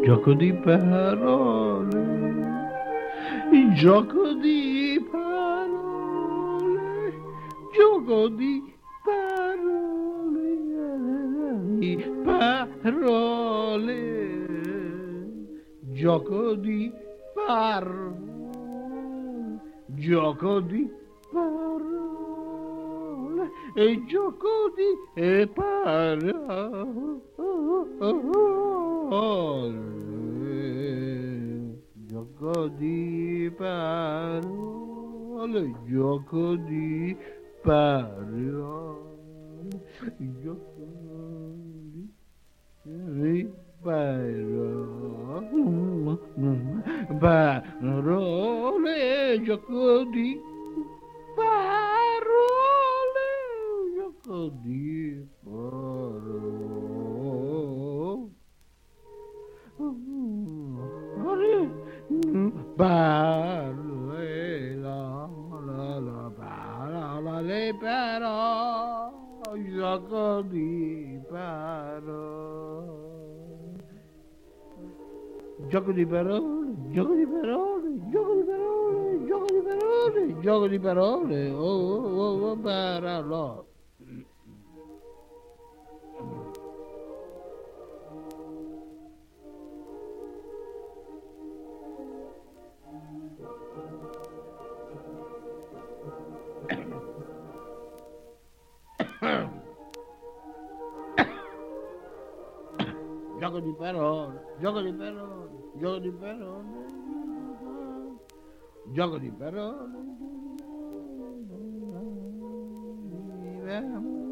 Gioco di parole, gioco di parole, gioco di parole, gioco di parole, gioco di parole e gioco di parole, gioco di parole, gioco di parole, gioco di parole, gioco di parole, gioco di parole, le parole, gioco di parole. Gioco di parole, gioco di parole, gioco di parole, gioco di parole, gioco di parole, parole. Gioco di parole, gioco di parole, gioco di parole, gioco di parole.